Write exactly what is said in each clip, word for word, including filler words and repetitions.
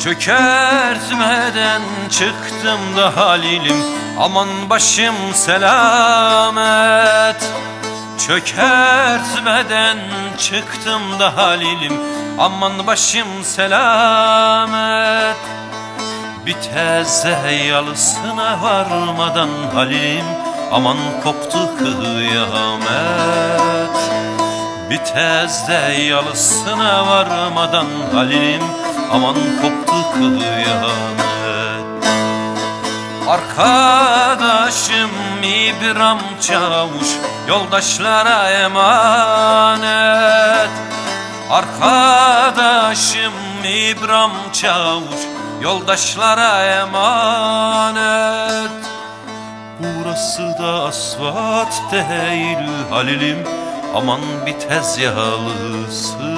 Çökertmeden çıktım da Halilim, aman başım selamet. Çökertmeden çıktım da Halilim, aman başım selamet. Bir teze yalısına varmadan Halilim, aman koptu kıyamet. Bir tezde yalısına varmadan Halilim, aman koptu kıyamet. Arkadaşım İbrahim Çavuş yoldaşlara emanet. Arkadaşım İbrahim Çavuş yoldaşlara emanet. Burası da asfalt değil Halilim, aman bir tez yalısı.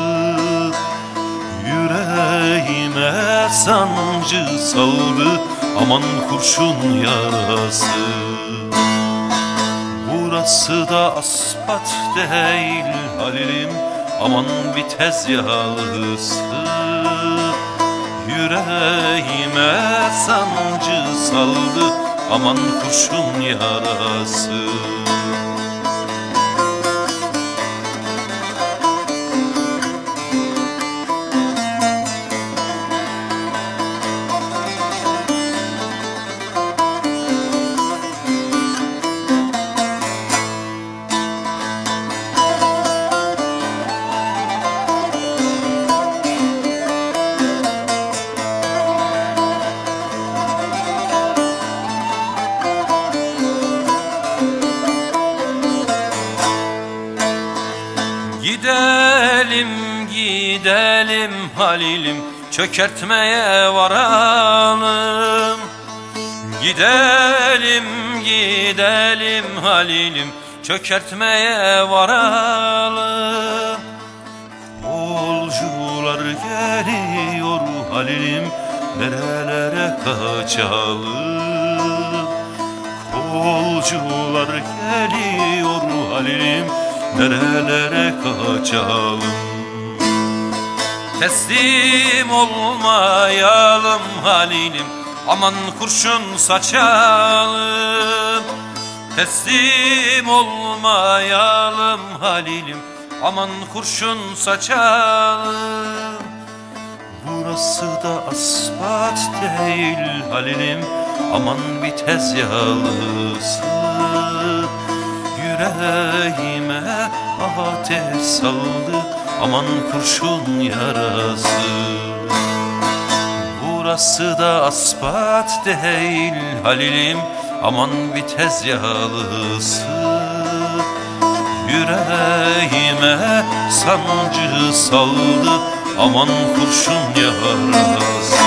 Yüreğime sancı saldı, aman kurşun yarası. Burası da asfalt değil Halilim, aman bir tez yalısı. Yüreğime sancı saldı, aman kurşun yarası. Gidelim gidelim Halilim, çökertmeye varalım. Gidelim gidelim Halilim, çökertmeye varalım. Kolcular geliyor Halilim, nerelere kaçalım. Kolcular geliyor Halilim, nerelere kaçalım. Teslim olmayalım Halilim, aman kurşun saçalım. Teslim olmayalım Halilim, aman kurşun saçalım. Burası da asfalt değil Halilim, aman bir tez yalısı. Yüreğime ateş saldı, aman kurşun yarası. Burası da asfalt değil Halilim, aman bir tez yalısı. Yüreğime sancı saldı, aman kurşun yarası.